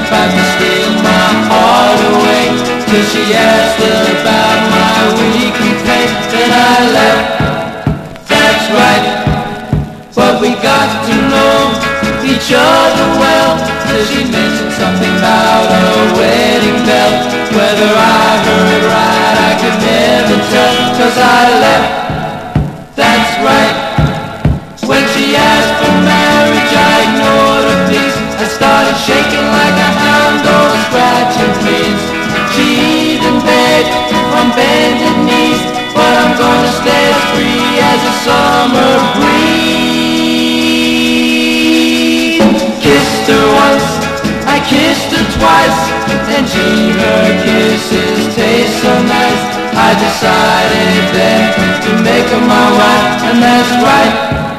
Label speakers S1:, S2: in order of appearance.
S1: about to steal my heart away, till she asked about my weekly pay. Then I left, that's right, but we got to know each other well, till she mentioned something about a wedding bell. Whether I heard right I could never tell, 'cause I left, that's right. When she asked for marriage I ignored her pleas. I started shaking like a hound dog scratching fleas. She even begged on bended knees, but I'm gonna stay as free as a summer breeze. Kissed her once, I kissed her twice, and gee, her kisses taste so nice. I decided then to make her my wife, and that's right.